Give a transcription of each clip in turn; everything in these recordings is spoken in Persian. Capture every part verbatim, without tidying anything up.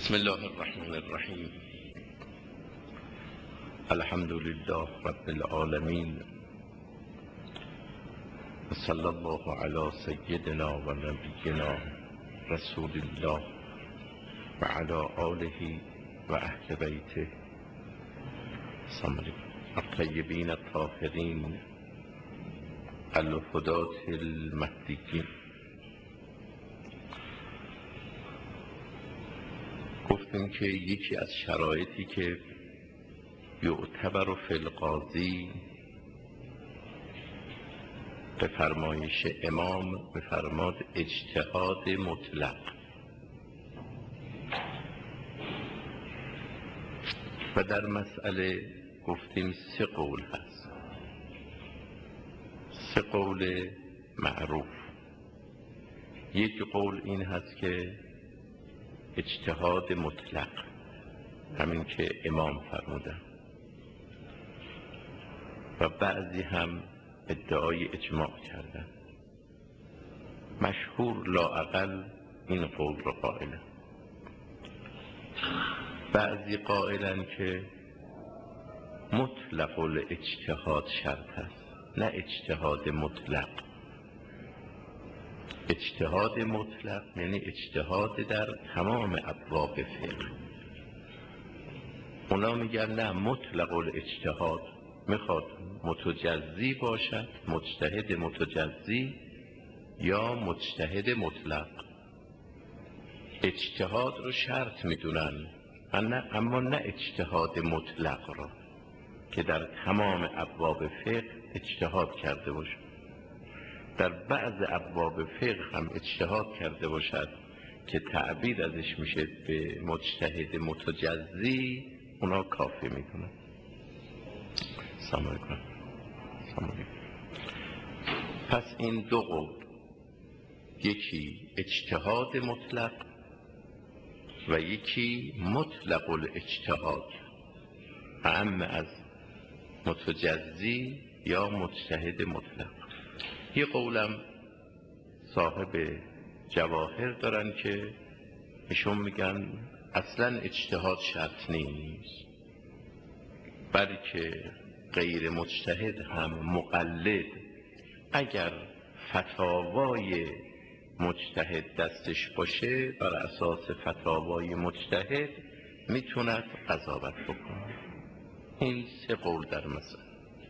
بسم الله الرحمن الرحیم. الحمد لله رب العالمین و صلی الله علی سیدنا و نبینا رسول الله و علی آله و اهل بیته الطیبین الطاهرین الهداة المهدیین. گفتیم که یکی از شرایطی که یعتبر فی القاضی به فرمایش امام بفرماد اجتهاد مطلق، و در مسئله گفتیم سه قول هست، سه قول معروف. یک قول این هست که اجتهاد مطلق، همین که امام فرمودن، و بعضی هم ادعای اجماع کردن. مشهور لااقل این قول رو قائلن. بعضی قائلن که مطلق الاجتهاد شرط است، نه اجتهاد مطلق. اجتهاد مطلق یعنی اجتهاد در تمام ابواب فقه. اونا میگن نه، مطلق الاجتهاد میخواد متجزی باشد، مجتهد متجزی یا مجتهد مطلق. اجتهاد رو شرط میدونن، اما نه اجتهاد مطلق رو که در تمام ابواب فقه اجتهاد کرده باشد. در بعض ابواب فقه هم اجتهاد کرده باشد که تعبیر ازش میشه به مجتهد متجزی، اونا کافی میدونن. سلام علیکم. پس این دو قول، یکی اجتهاد مطلق و یکی مطلق الاجتهاد، اعم از متجزی یا مجتهد مطلق. یه قولم صاحب جواهر دارن که ایشون میگن اصلا اجتهاد شرط نیست، بلکه غیر مجتهد هم مقلد اگر فتاوای مجتهد دستش باشه، بر اساس فتاوای مجتهد میتوند قضاوت بکنه. این سه قول در مسئله.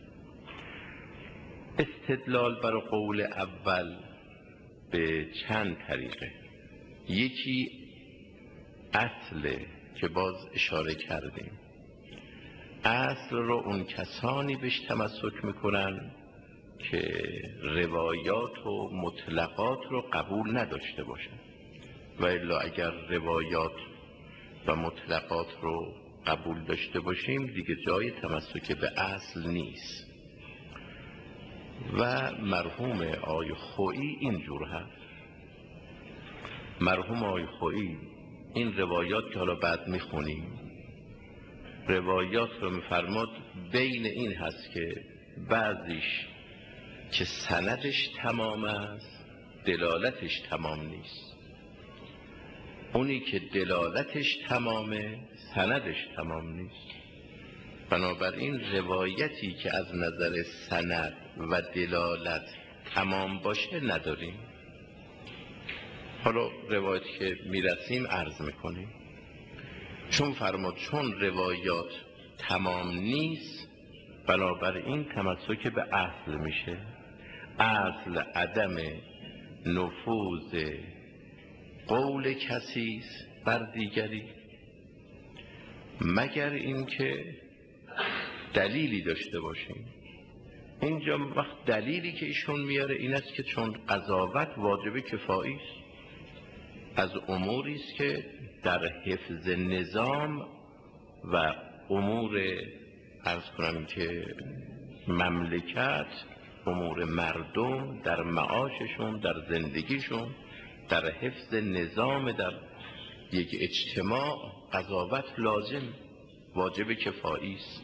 استدلال بر قول اول به چند طریقه. یکی اصل که باز اشاره کردیم، اصل رو اون کسانی بهش تمسک میکنن که روایات و مطلقات رو قبول نداشته باشن، و الا اگر روایات و مطلقات رو قبول داشته باشیم دیگه جای تمسک به اصل نیست. و مرحوم آقای خویی اینجور هست. مرحوم آقای خویی این روایات که حالا بعد میخونیم، روایات رو میفرماد بین این هست که بعضیش که سندش تمام است دلالتش تمام نیست، اونی که دلالتش تمامه سندش تمام نیست. بنابراین روایتی که از نظر سند و دلالت تمام باشه نداریم. حالا روایتی که میرسیم عرض میکنیم. چون فرمود چون روایات تمام نیست، بنابراین تمسک به اصل میشه. اصل عدم نفوذ قول کسی بر دیگری، مگر اینکه دلیلی داشته باشیم. اینجا وقت دلیلی که ایشون میاره این است که چون قضاوت واجب کفایی است، از اموری است که در حفظ نظام و امور عرض کنم که مملکت، امور مردم در معاششون، در زندگیشون، در حفظ نظام در یک اجتماع قضاوت لازم واجب کفایی است.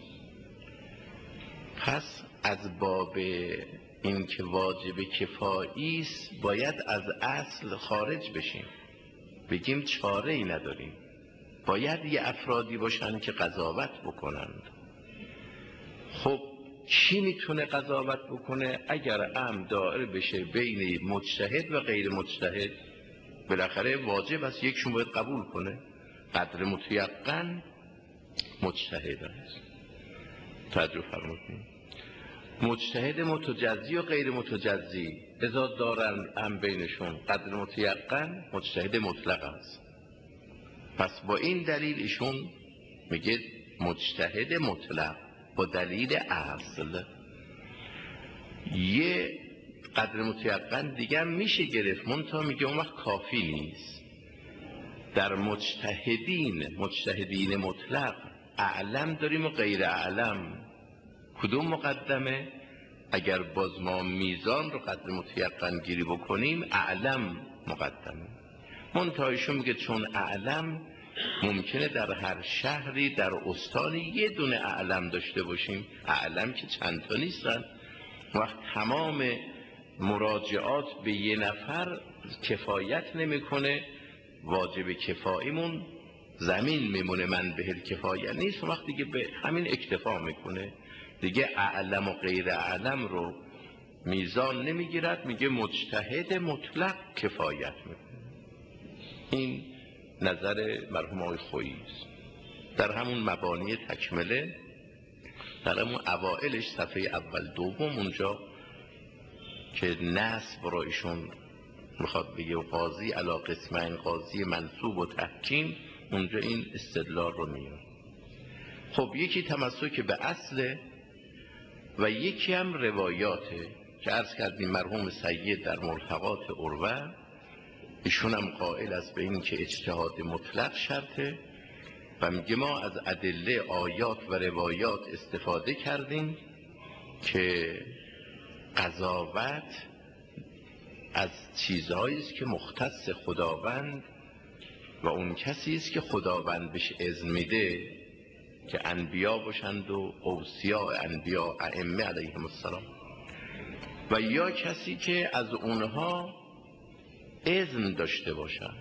پس از باب این که واجب کفایی است باید از اصل خارج بشیم، بگیم چاره ای نداریم. باید یه افرادی باشن که قضاوت بکنند. خب کی میتونه قضاوت بکنه؟ اگر امر دائر بشه بین مجتهد و غیر مجتهد، بالاخره واجب است یکشون باید قبول کنه. قدر متیقن مجتهد است. توجه فرمودید. مجتهد متجزی و غیر متجزی اذا دارن هم بینشون قدر متیقن مجتهد مطلق است. پس با این دلیل ایشون میگه مجتهد مطلق با دلیل اصل. یه قدر متیقن دیگه میشه گرفت، منتها میگه اون وقت کافی نیست. در مجتهدین مجتهدین مطلق اعلم داریم و غیر اعلم. کدوم مقدمه؟ اگر باز ما میزان رو قدر متیقن گیری بکنیم اعلم مقدمه. منتها ایشون میگه چون اعلم ممکنه در هر شهری در استانی یه دونه اعلم داشته باشیم، اعلم که چند تا نیستن، وقت تمام مراجعات به یه نفر کفایت نمیکنه، واجب کفاییمون زمین میمونه، من به کفایت نیست، وقت دیگه به همین اکتفا میکنه دیگه. اعلم و غیر اعلم رو میزان نمیگیرد، میگه مجتهد مطلق کفایت میکنه. این نظر مرحوم آقای خویی است. در همون مبانی تکمله، در همون اوائلش صفحه اول دوم اونجا که نسب را ایشون میخواد بگه و قاضی علا قسمین، قاضی منصوب و تحکیم، اونجا این استدلال رو میاره. خب یکی تمسک به اصله و یکی هم روایاته که عرض کردیم مرحوم سید در ملحقات عروه ایشون هم قائل است به این که اجتهاد مطلق شرطه و میگه ما از ادله آیات و روایات استفاده کردیم که قضاوت از چیزهایی است که مختص خداوند و اون کسی است که خداوند بهش اذن میده که انبیا باشند و اوصیاء انبیا ائمه علیهم السلام، و یا کسی که از اونها اذن داشته باشند.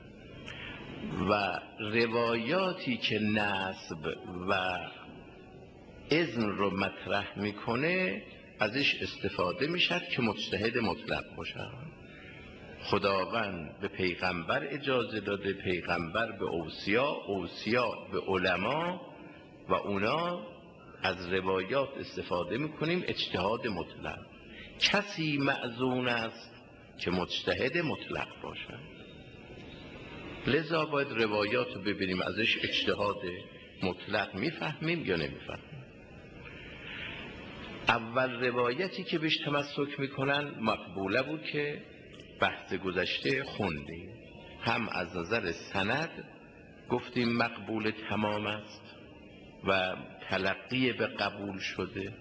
و روایاتی که نسب و اذن رو مطرح میکنه ازش استفاده میشد که مجتهد مطلق باشند. خداوند به پیغمبر اجازه داده، پیغمبر به اوصیا، اوصیا به علما، و اونا از روایات استفاده میکنیم اجتهاد مطلق. کسی مأذون است که مجتهد مطلق باشد، لذا باید روایات رو ببینیم ازش اجتهاد مطلق میفهمیم یا نمیفهمیم. اول روایتی که بهش تمسک میکنن مقبوله بود که بحث گذشته خوندیم، هم از نظر سند گفتیم مقبول تمام است و تلقی به قبول شده.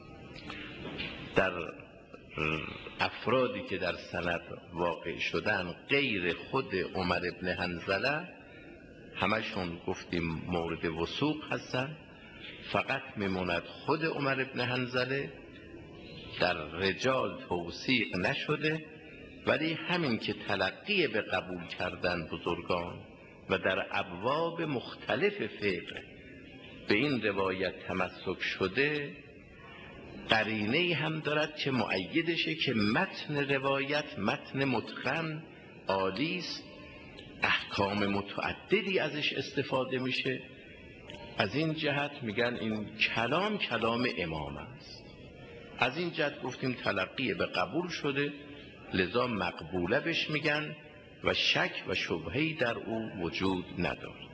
در افرادی که در سند واقع شدن غیر خود عمر ابن حنظله همشون گفتیم مورد وثوق هستن، فقط میموند خود عمر ابن حنظله در رجال توثیق نشده، ولی همین که تلقی به قبول کردن بزرگان و در ابواب مختلف فقه به این روایت تمسک شده، قرینه هم دارد که مؤیدشه که متن روایت متن متقن عالی است، احکام متعددی ازش استفاده میشه. از این جهت میگن این کلام کلام امام است. از این جهت گفتیم تلقی به قبول شده، لذا مقبوله بش میگن و شک و شبهه‌ای در او وجود ندارد.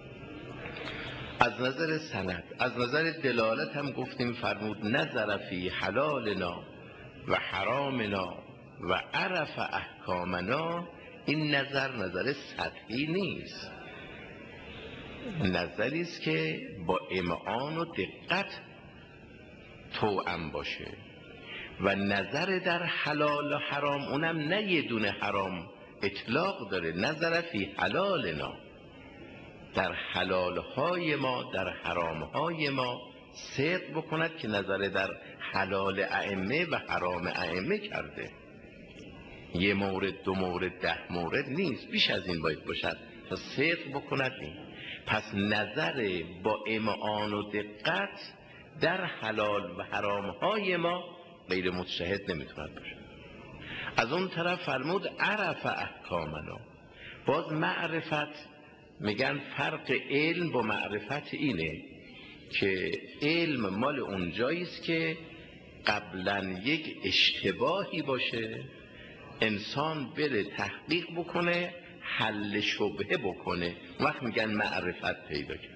از نظر سند، از نظر دلالت هم گفتیم فرمود نظر فی حلالنا و حرامنا و عرف احکامنا. این نظر نظر سطحی نیست، نظری است که با امعان و دقت توأم باشه. و نظر در حلال و حرام اونم نه یه دونه حرام اطلاق داره، نظر فی حلالنا، در حلالهای ما در حرامهای ما صدق بکند که نظر در حلال ائمه و حرام ائمه کرده. یه مورد دو مورد ده مورد نیست، بیش از این باید باشد تا صدق بکند این. پس نظر با امعان و دقت در حلال و حرامهای ما غیر مجتهد نمیتوند باشد. از اون طرف فرمود عرف احکامنا. باز معرفت میگن فرق علم با معرفت اینه که علم مال اونجاییست که قبلا یک اشتباهی باشه، انسان بره تحقیق بکنه، حل شبهه بکنه، وقت میگن معرفت پیدا کرد.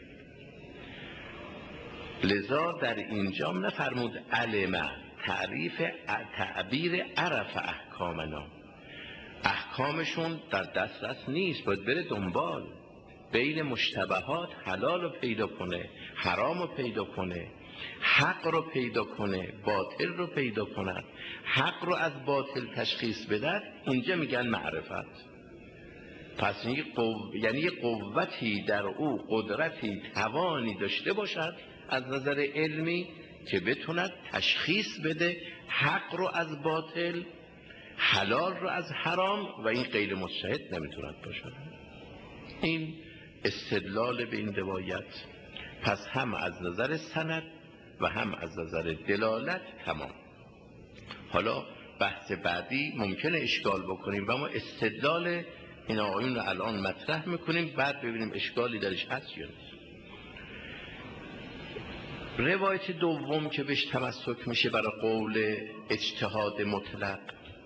لذا در اینجا نفرمود علم، تعریف تعبیر عرف احکامنا، احکامشون در دسترس نیست، باید بره دنبال بین مشتبهات حلال رو پیدا کنه، حرام رو پیدا کنه، حق رو پیدا کنه، باطل رو پیدا کنه، حق رو از باطل تشخیص بده. اینجا میگن معرفت. پس این قو... یعنی یه قوتی در او، قدرتی، توانی داشته باشد از نظر علمی که بتوند تشخیص بده حق رو از باطل، حلال رو از حرام، و این غیر مجتهد نمیتوند باشد. این استدلال به این روایت پس هم از نظر سند و هم از نظر دلالت تمام. حالا بحث بعدی ممکنه اشکال بکنیم و ما استدلال این آقایون رو الان مطرح میکنیم، بعد ببینیم اشکالی درش هست یا نیست. روایت دوم که بهش تمسک میشه برای قول اجتهاد مطلق،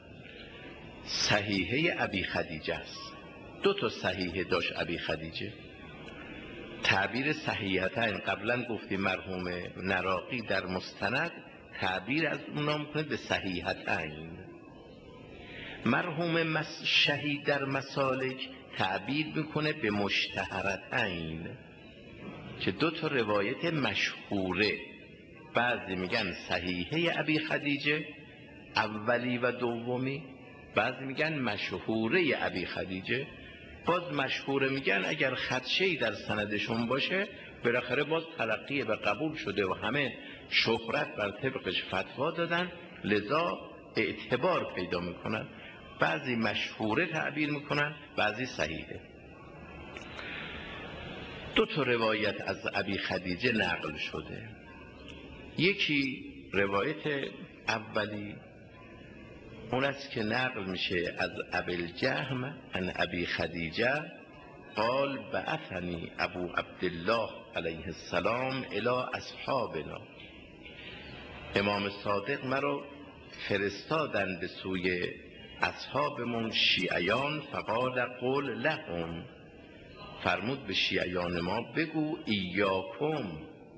صحیحه ابی خدیجه است. دو تا صحیحه داشت ابی خدیجه. تعبیر صحیحتین قبلا گفتیم مرحوم نراقی در مستند تعبیر از اونا میکنه به صحیحتین. مرحوم شهید در مسالک تعبیر میکنه به مشتهرتین، که دو تا روایت مشهوره. بعضی میگن صحیحه ابی خدیجه اولی و دومی، بعضی میگن مشهوره ابی خدیجه. باز مشهوره میگن اگر خدشه‌ای در سندشون باشه بالاخره باز تلقی به قبول شده و همه شهرت بر طبقش فتوا دادن، لذا اعتبار پیدا میکنن. بعضی مشهوره تعبیر میکنن، بعضی صحیحه. دو تا روایت از ابی خدیجه نقل شده. یکی روایت اولی اون است که نقل میشه از ابوالجهم عن ابی خدیجه قال بعثنی ابو عبدالله علیه السلام الی اصحابنا. امام صادق مرا فرستادن به سوی اصحابمون شیعیان، فقال قول لهم، فرمود به شیعیان ما بگو ایاکم،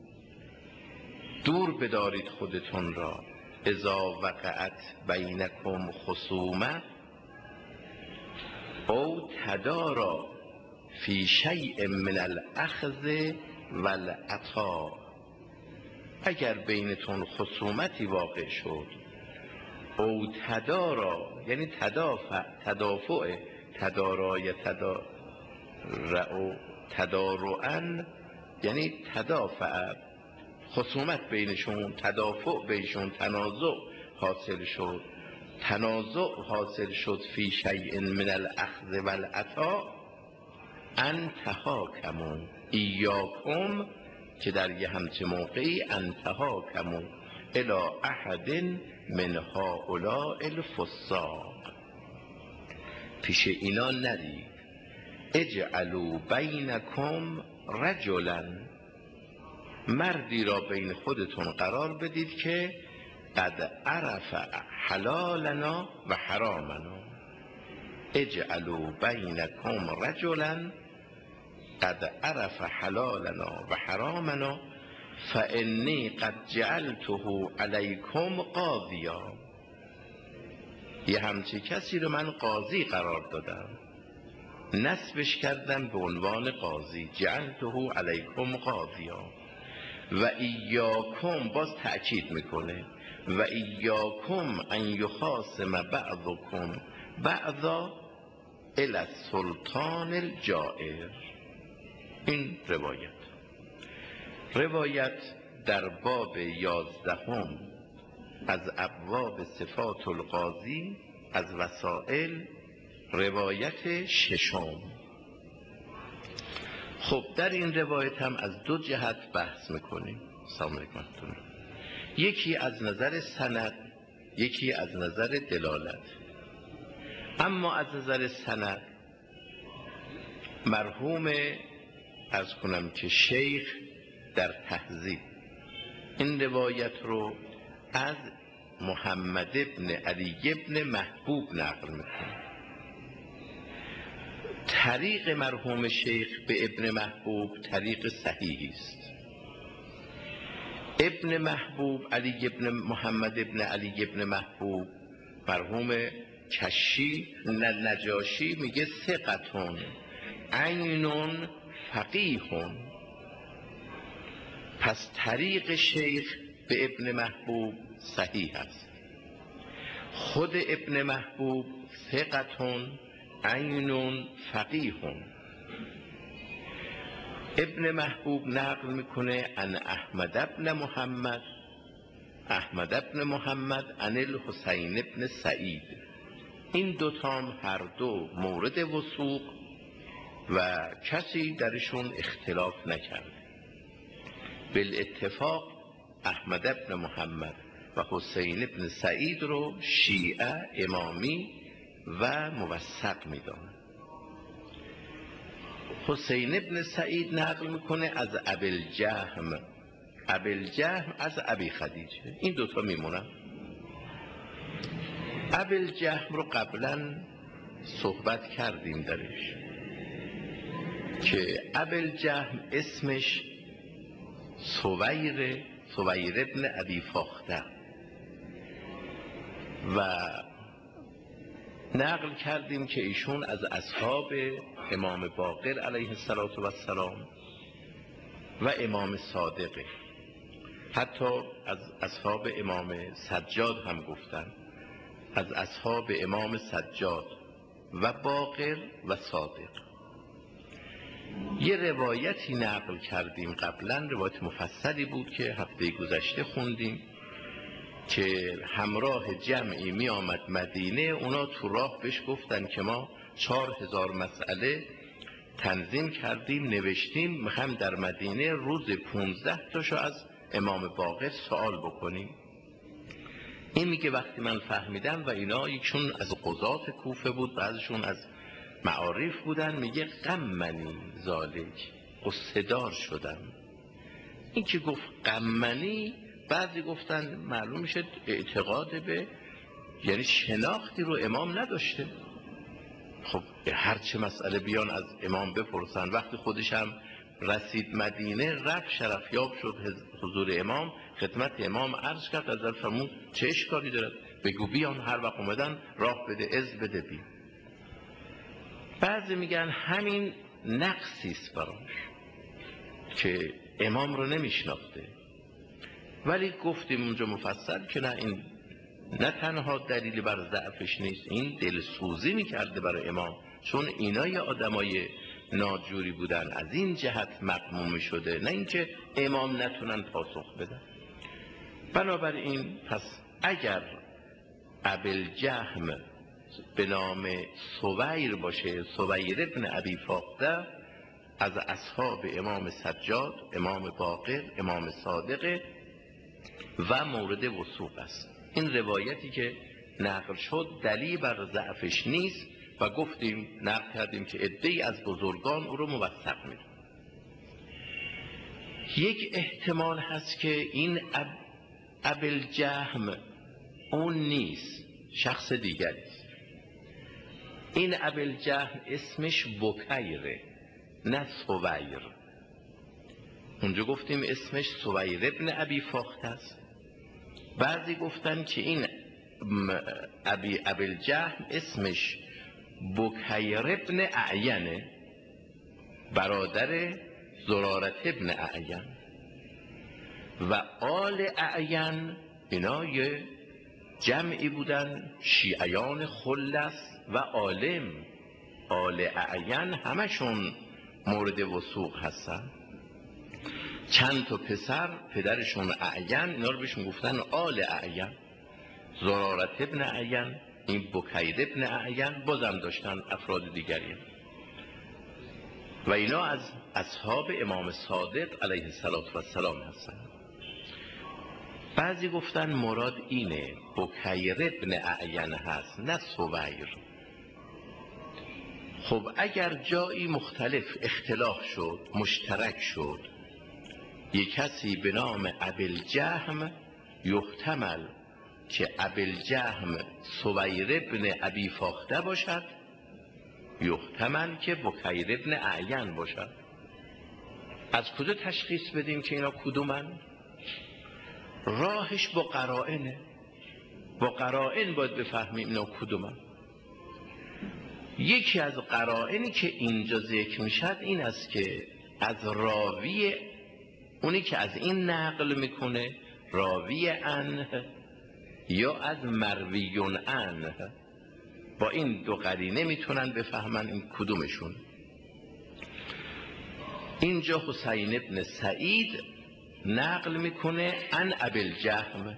دور بدارید خودتون را، اذا وقعت بینکم خصومه او تدارا فی شیء من الاخذ والعطا. اگر بینتون خصومتی واقع شد، او تدارا یعنی تدافع، تدافع، تدارای تدارع تدارعن یعنی تدافع، خصومت بینشون، تدافع بینشون، تنازع حاصل شد، تنازع حاصل شد فی شیء من الاخذ والعطا ان تحاکموا ایاکم، که در یه همچه موقعی ان تحاکموا الی احد من هؤلاء الفساق، پیش اینا نرید. اجعلوا بینکم رجلا، مردی را بین خودتون قرار بدید که قد عرف حلالنا و حرامنا. اجعلوا بینکم رجلا قد عرف حلالنا و حرامنا فانی قد جعلته علیکم قاضیا. یه همچی کسی رو من قاضی قرار دادم، نسبش کردم به عنوان قاضی، جعلته علیکم قاضیا. و ایاکم، باز تأکید میکنه، و ایاکم ان یخاصم بعضکم بعضا الی السلطان الجائر. این روایت روایت در باب یازدهم از ابواب صفات القاضی از وسائل، روایت ششم. خب در این روایت هم از دو جهت بحث میکنیم. سلام علیکم. یکی از نظر سند، یکی از نظر دلالت. اما از نظر سند مرحوم عرض کنم که شیخ در تهذیب این روایت رو از محمد ابن علی ابن محبوب نقل میکنه. طریق مرحوم شیخ به ابن محبوب طریق صحیحی است. ابن محبوب علی ابن محمد ابن علی ابن محبوب مرحوم کشی نجاشی میگه ثقتون عینون فقیهون. پس طریق شیخ به ابن محبوب صحیح است. خود ابن محبوب ثقتون عینون فقیهون. ابن محبوب نقل میکنه ان احمد ابن محمد احمد ابن محمد عن الحسین ابن سعید. این دوتام هر دو مورد وثوق و کسی درشون اختلاف نکرد. بالاتفاق احمد ابن محمد و حسین ابن سعید رو شیعه امامی و موثق میدانند. حسین ابن سعید نقل میکنه از ابوالجهم، ابوالجهم از ابی خدیجه. این دوتا میمونن. ابوالجهم رو قبلا صحبت کردیم درش که ابوالجهم اسمش سویر سویر ابن ابی فاخته و نقل کردیم که ایشون از اصحاب امام باقر علیه السلام و امام صادقه. حتی از اصحاب امام سجاد هم گفتن، از اصحاب امام سجاد و باقر و صادق. یه روایتی نقل کردیم قبلا، روایت مفصلی بود که هفته گذشته خوندیم که همراه جمعی می آمد مدینه. اونا تو راه بهش گفتن که ما چهار هزار مسئله تنظیم کردیم نوشتیم، میخوایم در مدینه روز پونزده تاشو از امام باقر سوال بکنیم. این میگه وقتی من فهمیدم و اینا، یکشون از قضات کوفه بود، بعضشون از معارف بودن، میگه غمنی ذالک، قصه‌دار شدم. این که گفت غمنی، بعضی گفتن معلوم میشه اعتقاد به، یعنی شناختی رو امام نداشته. خب هر چه مسئله بیان از امام بپرسن. وقتی خودش هم رسید مدینه، رفت شرفیاب شد حضور امام، خدمت امام عرض کرد، از فرمود چه اشکالی دارد، بگو بیان، هر وقت اومدن راه بده، از بده بی. بعضی میگن همین نقصیست براش که امام رو نمیشناخته. ولی گفتیم اونجا مفصل که نه، این نه تنها دلیلی بر ضعفش نیست، این دلسوزی میکرده برای امام، چون اینا یه آدمای ناجوری بودن، از این جهت مقموم شده، نه اینکه امام نتونن پاسخ بدن. بنابراین پس اگر ابوالجهم به نام سویر باشه، سویر ابن ابی فاخته، از اصحاب امام سجاد، امام باقر، امام صادق و مورد وثوق است. این روایتی که نقل شد دلیل بر ضعفش نیست و گفتیم نقل کردیم که عده‌ای از بزرگان او رو موثق می‌دونن. یک احتمال هست که این اب ابوالجهم اون نیست، شخص دیگری است. این ابوالجهم اسمش بکیره، نه سویر. اونجا گفتیم اسمش سویر ابن ابی فاخته است. بعضی گفتن که این ابی ابوالجهم اسمش بکیر ابن اعینه، برادر زرارت ابن اعین. و آل اعین اینا یه جمعی بودن، شیعیان خلص و عالم. آل اعین همشون مورد وثوق هستن. چند تا پسر پدرشون اعین، اینا رو بهشون گفتن آل اعین. زرارت ابن اعین، این بکیر ابن اعین، بازم داشتن افراد دیگری. و اینا از اصحاب امام صادق علیه السلام هستن. بعضی گفتن مراد اینه بکیر ابن اعین هست نه سویر. خب اگر جایی مختلف اختلاف شد مشترک شد، یک کسی به نام ابوالجهم یحتمل که ابوالجهم سویر ابن ابی فاخته باشد، یحتمل که بکیر ابن اعین باشد. از کجا تشخیص بدیم که اینا کدومن؟ راهش با قرائنه، با قرائن باید بفهمیم اینا کدومن. یکی از قرائنی که اینجا ذکر میشد این است که از راوی، اونی که از این نقل میکنه راوی عنه یا از مرویون عنه، با این دو قرینه میتونن بفهمن این کدومشون. اینجا حسین ابن سعید نقل میکنه عن ابوالجهم.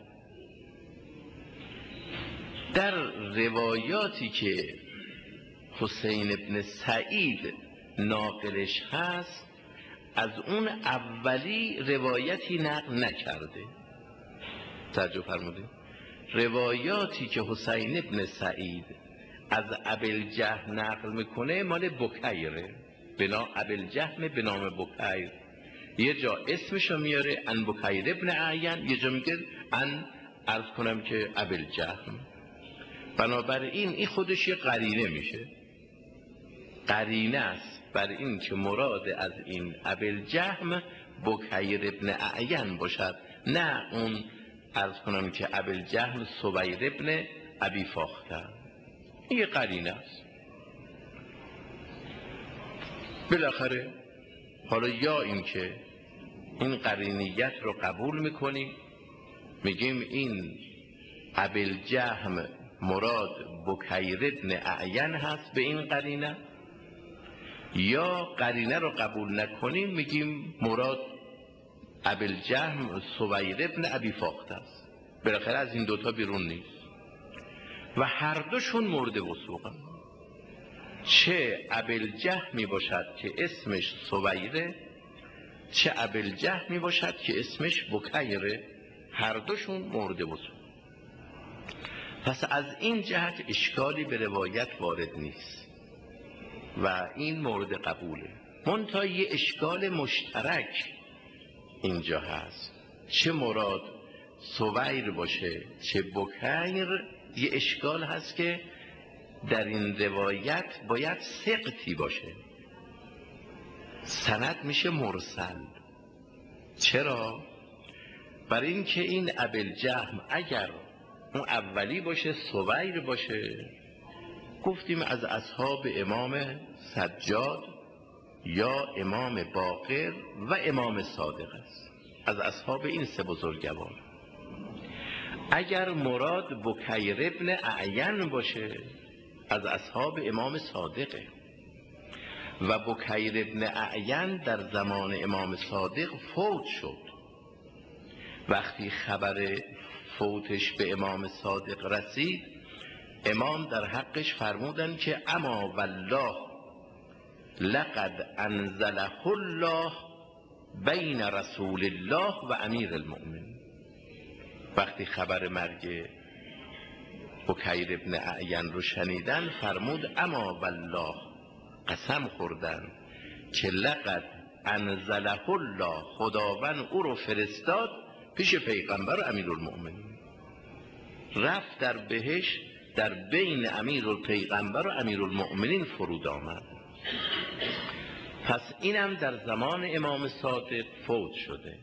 در روایاتی که حسین ابن سعید ناقلش هست از اون اولی روایتی نقل نکرده. توجه فرمودید؟ روایاتی که حسین ابن سعید از ابوالجهم نقل میکنه مال بکیره، بنا ابوالجهم به نام بکیر. یه جا اسمشو میاره ان بکیر ابن اعین، یه جا میگه ان عرض کنم که ابوالجهم. بنابراین این خودش یه قرینه میشه، قرینه است بر این که مراد از این ابوالجهم بکیر ابن اعین باشد، نه اون عرض کنم که ابوالجهم سویر ابن ابی فاخته. این یه قرینه است. بالاخره حالا یا این که این قرینیت رو قبول میکنیم، میگیم این ابوالجهم مراد بکیر ابن اعین هست به این قرینه، یا قرینه رو قبول نکنیم میگیم مراد ابوالجهم سویر ابن ابی فاخته است. بالاخره از این دوتا بیرون نیست و هر دوشون مورد وثوقن. چه ابوالجهمی باشد که اسمش سویره، چه ابوالجهمی باشد که اسمش بکیره، هر دوشون مورد وثوق. پس از این جهت اشکالی به روایت وارد نیست و این مورد قبوله. منتها یه اشکال مشترک اینجا هست، چه مراد سویر باشه چه بکیر. یه اشکال هست که در این روایت باید سقطی باشه، سند میشه مرسل. چرا؟ برای اینکه این ابوالجهم اگر اون اولی باشه سویر باشه، گفتیم از اصحاب امام سجاد یا امام باقر و امام صادق است، از اصحاب این سه بزرگوار. اگر مراد بکیر ابن اعین باشه از اصحاب امام صادقه و بکیر ابن اعین در زمان امام صادق فوت شد. وقتی خبر فوتش به امام صادق رسید، امام در حقش فرمودن که اما والله لقد انزله الله بین رسول الله و امیر المؤمنین. وقتی خبر مرگ بکیر ابن اعین رو شنیدن فرمود اما والله، قسم خوردن که لقد انزله الله، خداوند او رو فرستاد پیش پیغمبر و امیرالمؤمنین، رفت در بهش در بین امیر و پیغمبر و امیرالمؤمنین فرود آمد. پس اینم در زمان امام صادق فوت شده.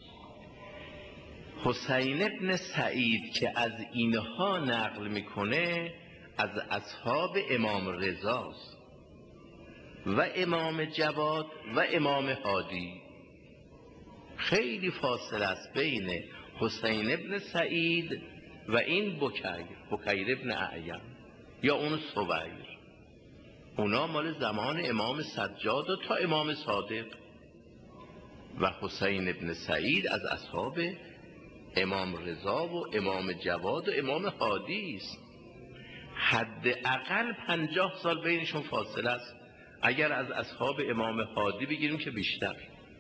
حسین ابن سعید که از اینها نقل میکنه از اصحاب امام رضاست و امام جواد و امام هادی. خیلی فاصله است بین حسین ابن سعید و این بکیر بکیر ابن اعین یا اون سویر. اونا مال زمان امام سجاد و تا امام صادق، و حسین ابن سعید از اصحاب امام رضا و امام جواد و امام هادی است. حداقل پنجاه سال بینشون فاصله است اگر از اصحاب امام هادی بگیریم که بیشتر.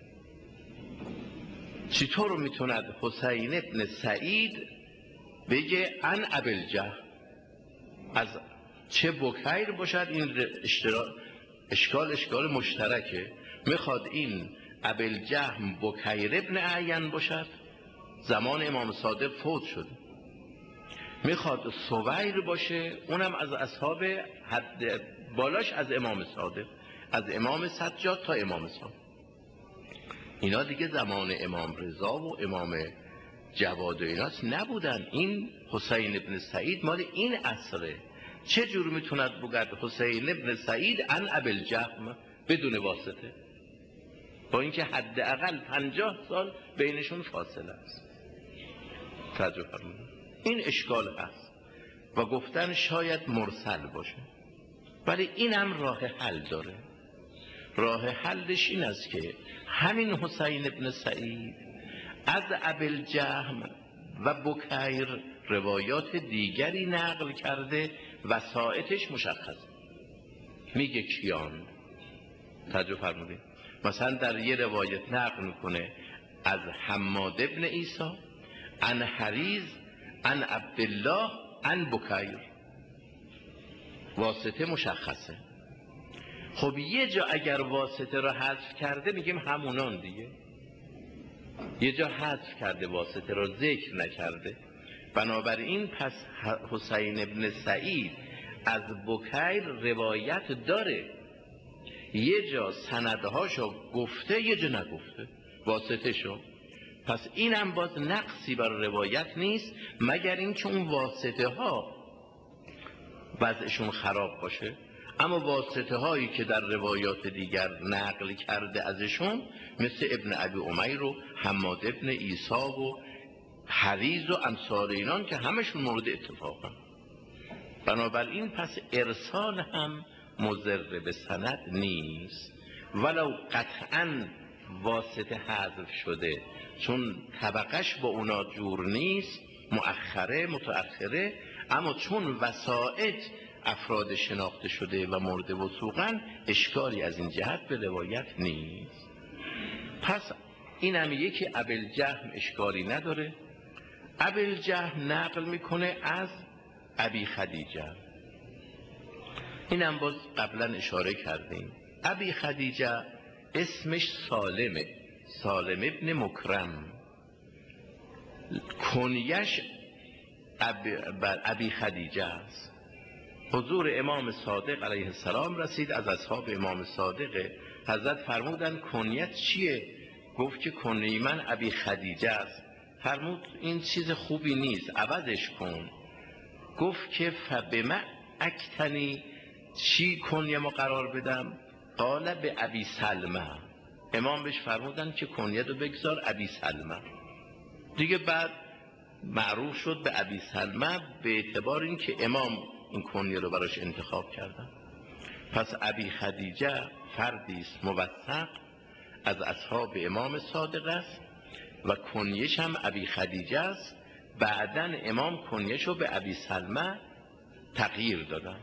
چطور میتوند حسین ابن سعید بگه ان ابوالجهم از چه بکیر باشد؟ این اشکال اشکال مشترکه. میخواد این ابوالجهم بکیر ابن اعین باشد، زمان امام صادق فوت شده. میخواد سویر باشه، اونم از اصحاب حد بالاش از امام صادق، از امام سجاد تا امام صادق. اینا دیگه زمان امام رضا و امام جواد و ایناست نبودن. این حسین ابن سعید مال این عصره. چه جور میتوند بگد حسین ابن سعید ان ابوالجهم بدون واسطه، با اینکه حداقل پنجاه سال بینشون فاصله است؟ توجه فرمایید، این اشکال هست و گفتن شاید مرسل باشه، ولی اینم راه حل داره. راه حلش این است که همین حسین ابن سعید از ابوالجهم و بکیر روایات دیگری نقل کرده، وسائطش مشخصه. میگه کیان؟ توجه فرمودید، مثلا در یه روایت نقل میکنه از حماد ابن عیسی عن حریز عن عبدالله عن بکیر، واسطه مشخصه. خب یه جا اگر واسطه را حذف کرده میگیم همونان دیگه. یه جا حذف کرده واسطه را ذکر نکرده، بنابراین پس حسین ابن سعید از بکیر روایت داره، یه جا سندهاشو گفته یه جا نگفته واسطه شو. پس اینم باز نقصی بر روایت نیست، مگر این که اون واسطه ها وضعشون خراب باشه. اما واسطه هایی که در روایات دیگر نقل کرده ازشون، مثل ابن ابی امیر و حماد ابن عیسی و حریز و امثال اینان، که همشون مورد اتفاقن. بنابراین پس ارسال هم مضر به سند نیست، ولو قطعا واسطه حذف شده، چون طبقش با اونا جور نیست، مؤخره متأخره، اما چون وسائط افراد شناخته شده و مورد وثوقن، اشکالی از این جهت به روایت نیست. پس این هم یکی ابوالجهم اشکالی نداره. ابوالجهم نقل میکنه از ابی خدیجه، اینم باز قبلا اشاره کردیم. ابی خدیجه اسمش سالمه، سالم ابن مکرم، کنیش بر ابی خدیجه است. حضور امام صادق علیه السلام رسید، از اصحاب امام صادق حضرت فرمودن کنیت چیه؟ گفت که کنی من ابی خدیجه است. فرمود این چیز خوبی نیست، عوضش کن. گفت که فبما اکتنی، چی کنیه ما قرار بدم؟ قال به ابی سلمه. امام بهش فرمودن که کنیت رو بگذار ابی سلمه. دیگه بعد معروف شد به ابی سلمه، به اعتبار این که امام این کنیه رو براش انتخاب کردن. پس ابی خدیجه فردی است موثق از اصحاب امام صادق است و کنیش هم ابی خدیجه است. بعداً امام کنیش رو به ابی سلمه تغییر دادن،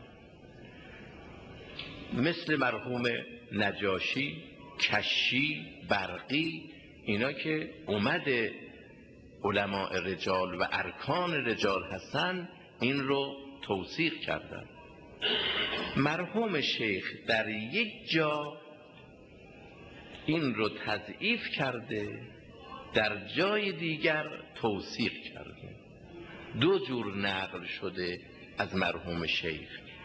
مثل مرحوم نجاشی، کشی، برقی، اینا که اومده علماء رجال و ارکان رجال هستن، این رو توثیق کردن. مرحوم شیخ در یک جا این رو تضعیف کرده، در جای دیگر توثیق کرده. دو جور نقل شده از مرحوم شیخ،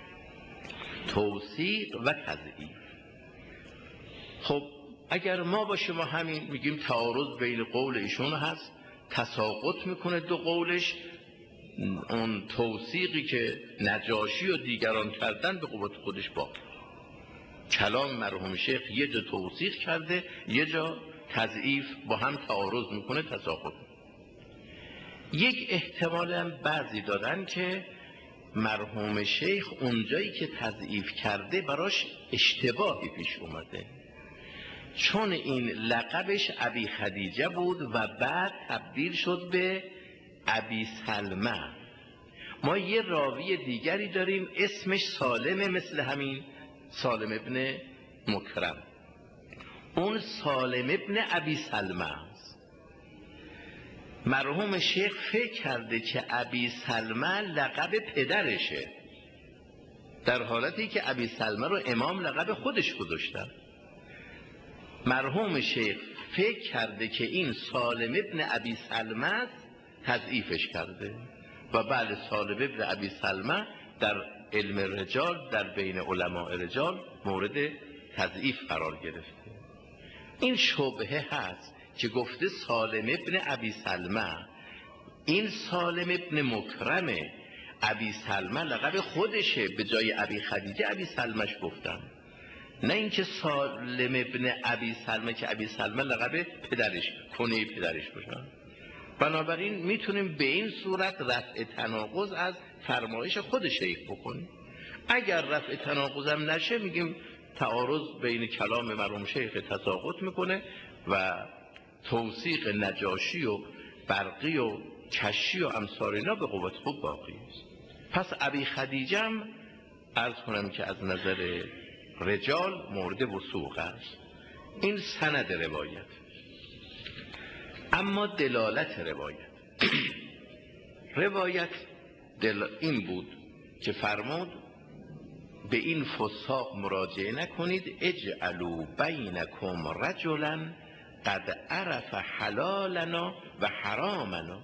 توثیق و تضعیف. خب اگر ما باشه ما همین میگیم تعارض بین قول ایشون هست، تساقط میکنه دو قولش. اون توثیقی که نجاشی و دیگران کردن به قوت خودش باقی. کلام مرحوم شیخ یه جا توثیق کرده، یه جا تضعیف، با هم تعارض میکنه، تساقط. یک احتمال هم بعضی دادن که مرحوم شیخ اونجایی که تضعیف کرده براش اشتباهی پیش اومده، چون این لقبش ابی خدیجه بود و بعد تبدیل شد به ابی سلمه. ما یه راوی دیگری داریم اسمش سالمه، مثل همین سالم ابن مکرم. اون سالم ابن ابی سلمه است. مرحوم شیخ فکر کرده که ابی سلمه لقب پدرشه، در حالتی که ابی سلمه رو امام لقب خودش گذاشتن. مرحوم شیخ فکر کرده که این سالم ابن ابی سلمه است، تضعیفش کرده و بله سالم ابن ابی سلمه در علم رجال، در بین علماء رجال مورد تضعیف قرار گرفته. این شبهه هست که گفته سالم ابن ابی سلمه، این سالم ابن مکرمه، ابی سلمه لقب خودشه، به جای ابی خدیجه ابی سلمش گفتم، نه اینکه سالم ابن ابی سلمه که ابی سلمه لقب پدرش، کنه پدرش باشه. بنابراین میتونیم به این صورت رفع تناقض از فرمایش خود شیخ بکنیم. اگر رفع تناقضم نشه میگیم تعارض بین کلام مرحوم شیخ تساقط میکنه و توثیق نجاشی و برقی و کشی و امثال اینا به قوت خود باقی است. پس ابی خدیجه هم عرض کنم که از نظر رجال مورد وثوق است. این سند روایت. اما دلالت روایت روایت دل این بود که فرمود به این فساق مراجعه نکنید، اجعلوا بینکم رجلا قد عرف حلالنا و حرامنا.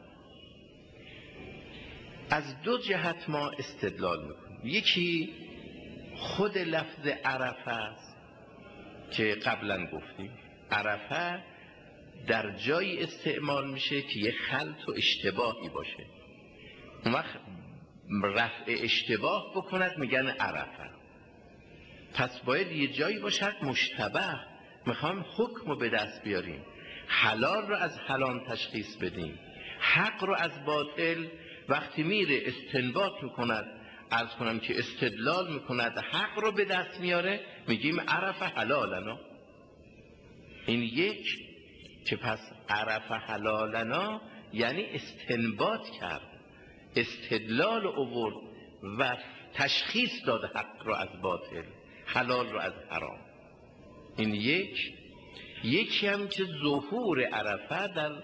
از دو جهت ما استدلال میکنیم. یکی خود لفظ عرفه است که قبلا گفتیم، عرفه در جایی استعمال میشه که یه خلط و اشتباهی باشه، اون وقت رفع اشتباه بکند میگن عرفه. پس باید یه جایی باشد مشتبه، میخوام حکم رو به دست بیاریم، حلال رو از حرام تشخیص بدیم، حق رو از باطل. وقتی میره استنباط میکند، عرض کنم که استدلال میکند، حق رو به دست میاره، میگیم عرف حلالنا. این یک که پس عرف حلالنا یعنی استنباط کرد، استدلال آورد و تشخیص داد حق رو از باطل، حلال رو از حرام. این یک. یکی هم که ظهور عرفه در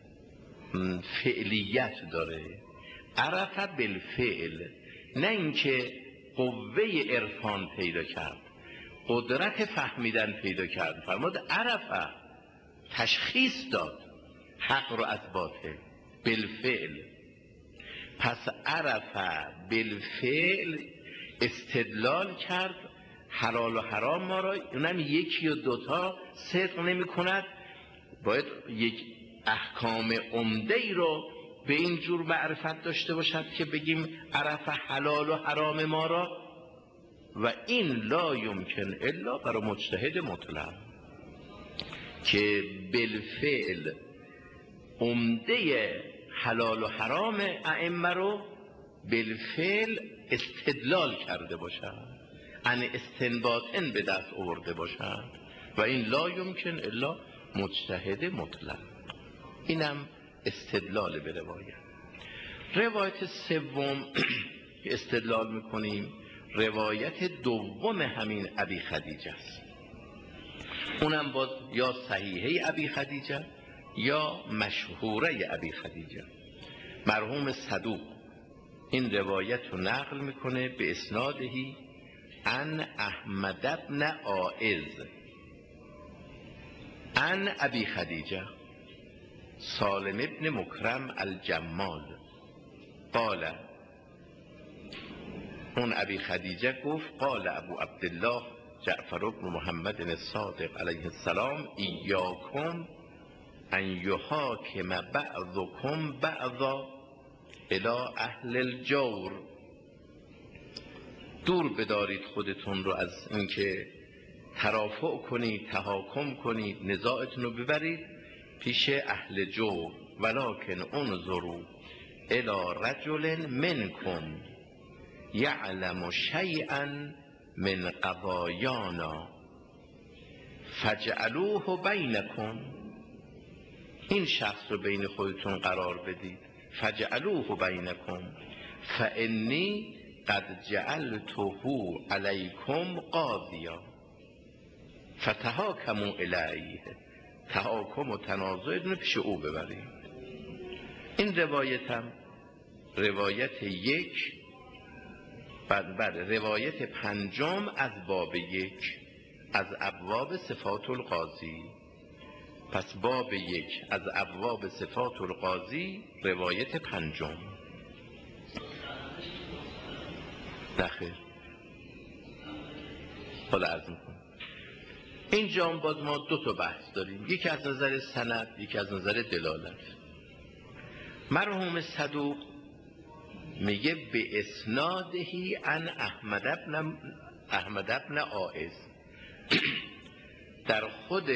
فعلیت داره، عرفه بالفعل، نه اینکه قوه عرفان پیدا کرد، قدرت فهمیدن پیدا کرد. فرمود عرفه، تشخیص داد حق رو از باطل بالفعل. پس عرفه بالفعل استدلال کرد، حلال و حرام ما را، اونم یکی و دوتا صدق نمی کند، باید یک احکام عمده ای رو به این جور معرفت داشته باشد که بگیم عرف حلال و حرام ما را. و این لا یمکن الا برای مجتهد مطلق که بالفعل عمده حلال و حرام ائمه رو بالفعل استدلال کرده باشد، ان استنباطن به دست آورده باشد. و این لا یمکن الا مجتهد مطلق. اینم استدلال به روایت. روایت سوم که استدلال میکنیم روایت دوم همین ابی خدیجه است. اونم باز یا صحیحه ابی خدیجه یا مشهوره ابی خدیجه. مرحوم صدوق این روایت رو نقل میکنه به اسنادهی عن احمد بن عائض عن ابی خدیجه سالم ابن مکرم الجمال قال، اون ابی خدیجه گفت قال ابو عبدالله جعفر بن محمد الصادق علیه السلام ایاکم ان یحاکم بعضکم بعضا الی اهل الجور. دور بدارید خودتون رو از اینکه ترافع کنید، تحاکم کنید، نزاعتون رو ببرید پیش اهل جور. ولکن انظروا الی رجل منکم یعلم شیئا من قضایانا فجعلوه بینکم. این شخص رو بین خودتون قرار بدید، فجعلوه بینکم فانی قد جعلته علیکم قاضیا. فتحاکموا الیه، تحاکم و تنازع پیش او ببرید. این روایت هم روایت یک بعد بعد روایت پنجم از باب یک از ابواب صفات القاضی. پس باب یک از ابواب صفات القاضی روایت پنجم. نخیر حالا عرض میکنم. اینجا هم باز ما دو تا بحث داریم، یکی از نظر سند، یکی از نظر دلالت. مرحوم صدوق میگه به اسنادهی عن احمد ابن احمد ابن عائض. در خود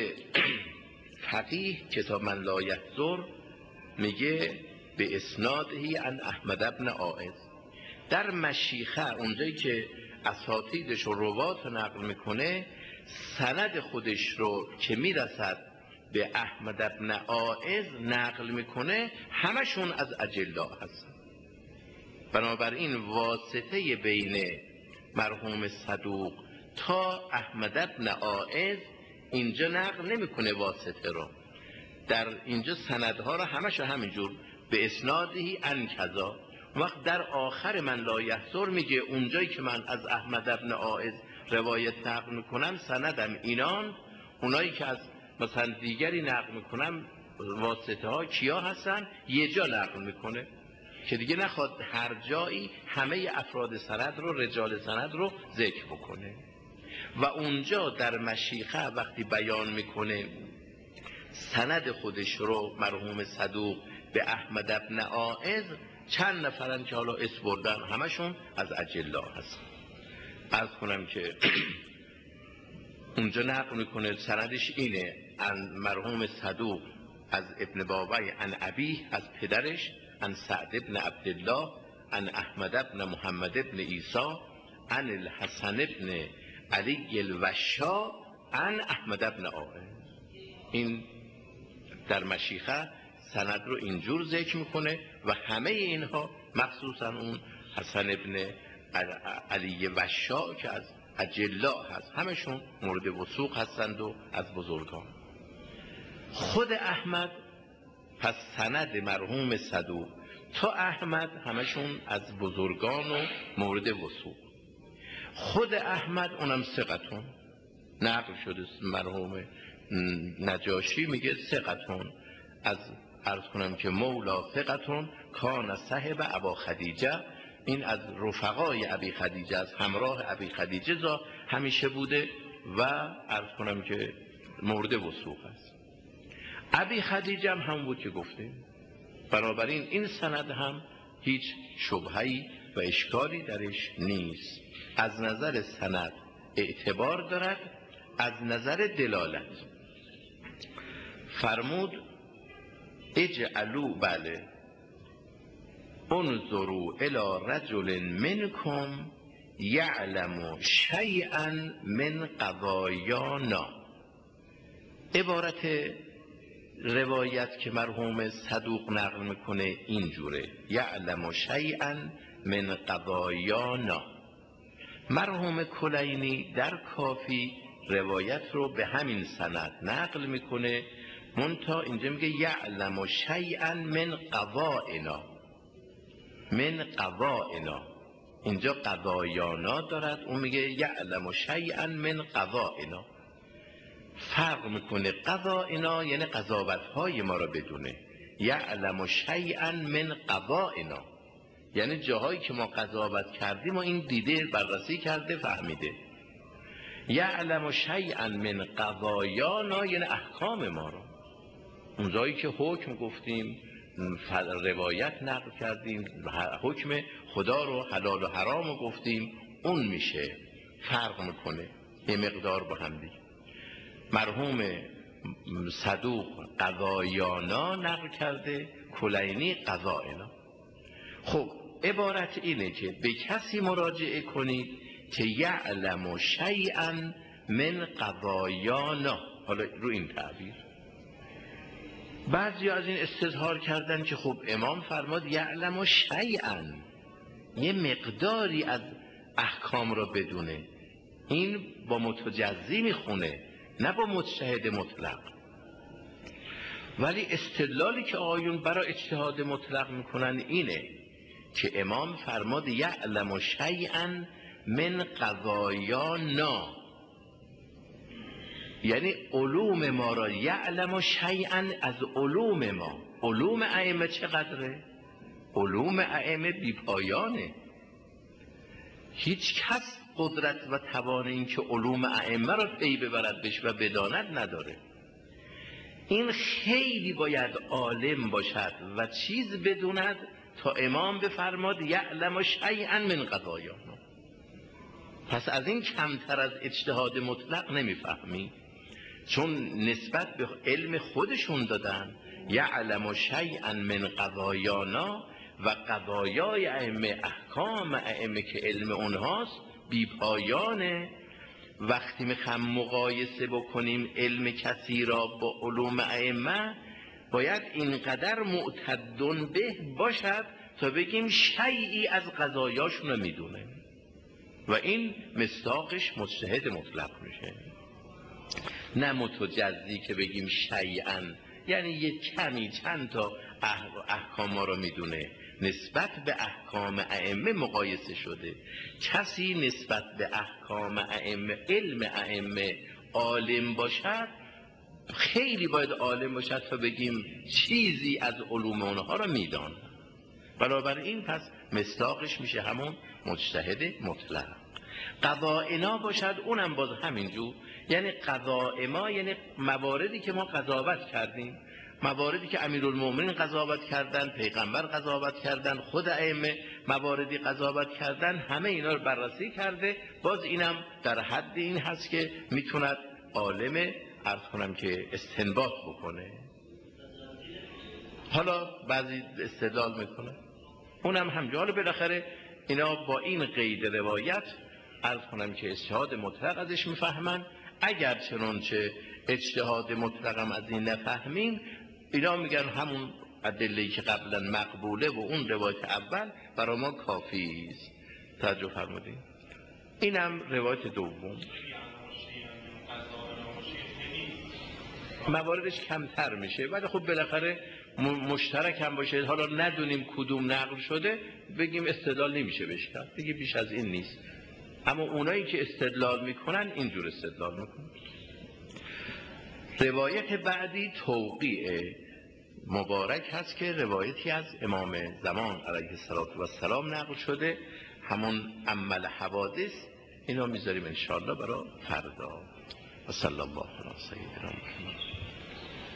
فقیه کتاب من لا یحضر میگه به اسنادهی عن احمد ابن عائض. در مشیخه اونجایی که اساتیدش و روات رو نقل میکنه، سند خودش رو که میرسد به احمد ابن عائض نقل میکنه، همشون از اجلا هستن. بنابراین واسطه بین مرحوم صدوق تا احمد ابن عائض اینجا نقل نمیکنه واسطه رو، در اینجا سندها رو همشو همینجور به اسنادی ان کذا. وقت در آخر من لا یحضر میگه اونجایی که من از احمد ابن عائض روایت نقل میکنم سندم اینان، اونایی که از مثلا دیگری نقل میکنم واسطه ها کیا هستن، یه جا نقل میکنه که دیگه نخواد هر جایی همه افراد سند رو، رجال سند رو ذکر بکنه. و اونجا در مشیخه وقتی بیان میکنه سند خودش رو مرحوم صدوق به احمد ابن عائض، چند نفرن که حالا اسم بردن همشون از اجلا هست. عرض کنم که اونجا نقل میکنه سندش اینه، ان مرحوم صدوق از ابن بابی عن ابیه از پدرش، عن سعد ابن عبدالله عن احمد ابن محمد ابن عیسی عن الحسن ابن علی الوشا عن احمد ابن عائض. این در مشیخه سند رو اینجور ذکر میکنه و همه اینها مخصوصا اون حسن ابن علی وشا که از اجلا هست همشون مورد وثوق هستند و از بزرگان. خود احمد پس سند مرحوم صدوق تا احمد همشون از بزرگان و مورد وثوق. خود احمد اونم ثقتون نقل شده، مرحوم نجاشی میگه ثقتون، از عرض کنم که مولا ثقتون کان صاحب ابا خدیجه، این از رفقای ابی خدیجه، از همراه ابی خدیجه زا همیشه بوده و عرض کنم که مورد وثوق است. ابی خدیجه هم هم بود که گفته. بنابراین این سند هم هیچ شبهه‌ای و اشکالی درش نیست. از نظر سند اعتبار دارد، از نظر دلالت فرمود اجعلوا بله انظروا الی رجل منکم یعلم شیئا من قضایانا. عبارت روایت که مرحوم صدوق نقل میکنه اینجوره، یعلم شیئا من قضایانا. مرحوم کلینی در کافی روایت رو به همین سند نقل میکنه، منتها اینجا میگه یعلم شیئا من قضاینا، من قضاینا، اینجا قضایانا دارد، اون میگه یعلم شیئا من قضاینا. فرق میکنه، قضاینا یعنی قضاوت‌های ما را بدونه، یعلم شیئا من قضاینا یعنی جاهایی که ما قضاوت کردیم و این دیده، بررسی کرده، فهمیده. یعلم شیئا من قضایانا یعنی احکام ما را، اون جایی که حکم گفتیم، روایت نقل کردیم، حکم خدا رو، حلال و حرام رو گفتیم، اون میشه. فرق میکنه یه مقدار با هم دیگه. مرحوم صدوق قضایانا نقل کرده، کلینی قضاینا. خب عبارت اینه که به کسی مراجعه کنید که یعلم شیئا من قضایانا. حالا رو این تعبیر بعضی از این استظهار کردن که خب امام فرماد یعلم شیئا، یه مقداری از احکام را بدونه، این با متجزی میخونه، نه با مجتهد مطلق. ولی استدلالی که آقایون برای اجتهاد مطلق میکنن اینه که امام فرماد یعلم شیئا من قضایانا، یعنی علوم ما را یعلم شیئا از علوم ما. علوم ائمه چقدره؟ علوم ائمه بی پایانه. هیچ کس قدرت و توان این که علوم ائمه را پی ببرد بش و بداند نداره. این خیلی باید عالم باشد و چیز بدوند تا امام بفرماد یعلم شیئا من قضایانا. پس از این کمتر از اجتهاد مطلق نمیفهمی، چون نسبت به علم خودشون دادن یعلم شیئا من قضایانا و قضایای ائمه، احکام ائمه که علم اونهاست بی پایانه. وقتی میخوام مقایسه بکنیم علم کسی را با علوم ائمه باید اینقدر معتدن به باشد تا بگیم شیئی از قضایاشون رو میدونه و این مصداقش مجتهد مطلق میشه، نه متجزی که بگیم شیئا یعنی یک کمی چند تا احکام رو میدونه. نسبت به احکام ائمه مقایسه شده. کسی نسبت به احکام ائمه، علم ائمه عالم باشد، خیلی باید عالم باشد تا بگیم چیزی از علوم اونها رو میدان. بنابراین پس مصداقش میشه همون مجتهد مطلق. قضائنا باشد اونم باز همینجور، یعنی قضاء ما یعنی مواردی که ما قضاوت کردیم، مواردی که امیرالمومنین قضاوت کردن، پیغمبر قضاوت کردن، خود ائمه مواردی قضاوت کردن، همه اینا رو بررسی کرده. باز اینم در حد این هست که میتوند عالم عرض کنم که استنباط بکنه. حالا بعضی استدلال میکنه اونم همجا. حالا بالاخره اینا با این قید روایت عرض کنم که اجتهاد مطلق ازش میفهمن. اگر چنانچه اجتهاد مطلق هم از این نفهمیم، اینا میگن همون ادله‌ای که قبلا مقبوله و اون روایت اول برای ما کافی است. توجه فرمودین؟ اینم روایت دوم. مواردش کمتر میشه ولی خب بالاخره مشترک هم باشه. حالا ندونیم کدوم نقل شده بگیم استدلال نمیشه بهش کرد دیگه، بیش از این نیست. اما اونایی که استدلال میکنن اینجور استدلال میکنن. روایت بعدی توقیع مبارک هست که روایتی از امام زمان علیه السلام نقل شده، همون عمل حوادث. اینا میذاریم انشاءالله برای فردا. و صلی الله علی سیدنا محمد.